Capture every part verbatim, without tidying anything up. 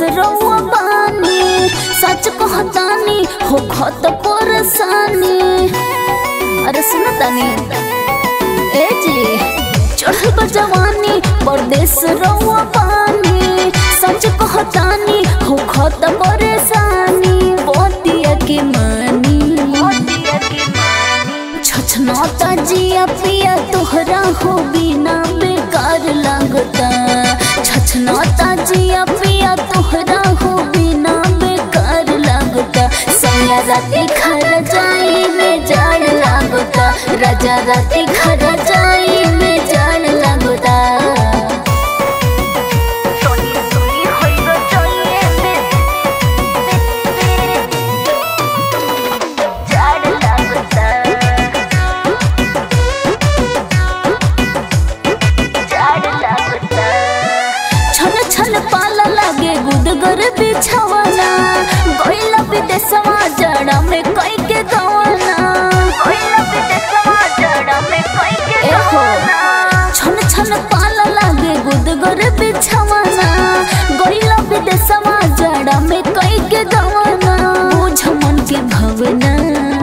रउआ बानी सच कहतानी हो खत परेशानी। अरे सुन तानी ए जी चढ़ल बा जवानी परदेश रउआ बानी सच कहतानी हो खत परेशानी। बतिया के मानी छछनौता जिया पिया तोहरा हो बिना बेकार लगता। छछनौता जिया पिया तोहरा हो बिना बेकार लगता। सैया राती घर जाई में जाड़ लगता। राजा राती घर जाई में जाड़ लगता। पाला लागे गुदगर बिछवाना गइला विदेशवा जड़ा में कई के गवाना। गइला विदेशवा जड़ा में कई के गवाना। छन छन पाला लागे गुदगर बिछवाना गइला विदेशवा जड़ा में कई के गवाना। बुझ मन के भवना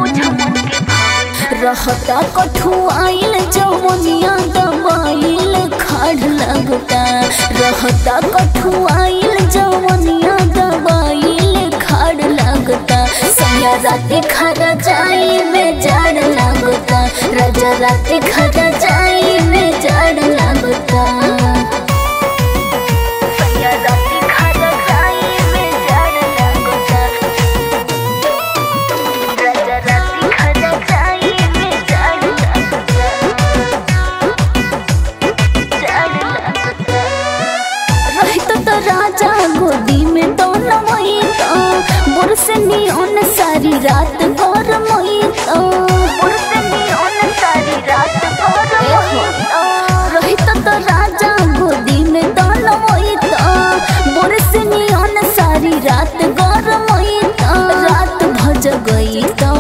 रहता कठुआइल जवनिया दबाइल खाड़ लगता। रहता कठुआइल जवनिया दबाइल खाड़ लगता। सैया राती घर जाई में जाड़ लगता। राजा राती घर जाई में जाड़ लगता। सैया राती घर जाई में जाड़ लगता। राजा राती घर जाई में जाड़ लगता। जाड़ लगता। रहित तो राजा गोदी में तो नमई तो बुरसनी ओन सारी रात भर मई तो बुरसनी ओन सारी रात भर मई तो। रहित तो राजा गोदी में तो नमई तो बुरसनी ओन सारी रात भर मई तो। रात भज गई तो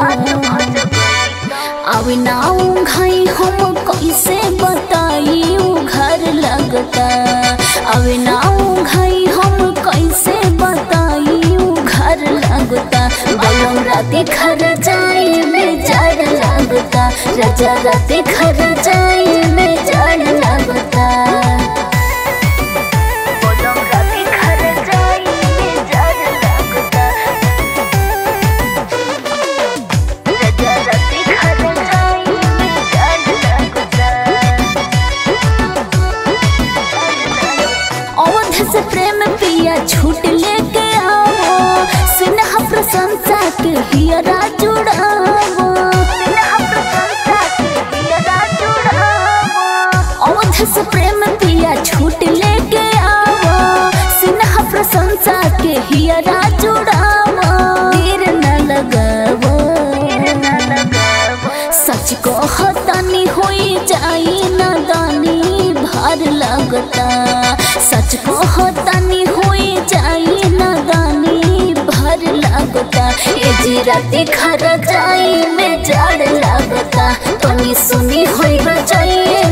अभी नाऊ घाई हम कैसे बताई घर लगता। अभी नाऊ घाई हम कैसे बताई घर लगता। बलम राती घर जाई में जाड़ लगता। राजा राती घर जाई में जाड़ लगता। बलम राती घर जाई में जाड़ लगता। राजा राती घर जाई में जाड़ लगता। अवध से प्रेम पिया छूट लेके आओ सिन्हा प्रशंसा के हियरा जुड़ावो। सिन्हा प्रशंसा के हियरा जुड़ावो। अवध से प्रेम पिया छूट लेके आओ सिन्हा प्रशंसा के हियरा जुड़ावो। देर न लगावो सच कहतानी होई जाई नादानी भार लगता। सच कहतानी होई जाई नादानी भर लगता। ए जी राती घर जाई में जाड़ लगता। तनी सुनी होई जाई